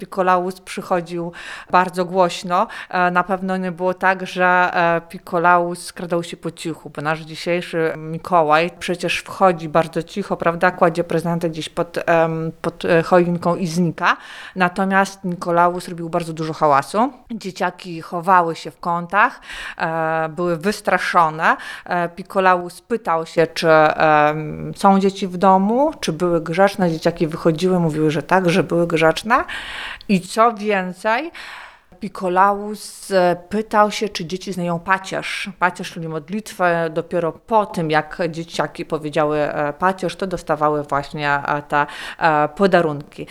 Piccolaus przychodził bardzo głośno. Na pewno nie było tak, że Piccolaus skradał się po cichu, bo nasz dzisiejszy Mikołaj przecież wchodzi bardzo cicho, prawda, kładzie prezenty gdzieś pod choinką i znika. Natomiast Nikolaus robił bardzo dużo hałasu. Dzieciaki chowały się w kątach, były wystraszone. Piccolaus pytał się, czy są dzieci w domu, czy były grzeczne. Dzieciaki wychodziły, mówiły, że tak, że były grzeczne. I co więcej, Piccolaus pytał się, czy dzieci znają pacierz. Pacierz, czyli modlitwę. Dopiero po tym, jak dzieciaki powiedziały pacierz, to dostawały właśnie te podarunki.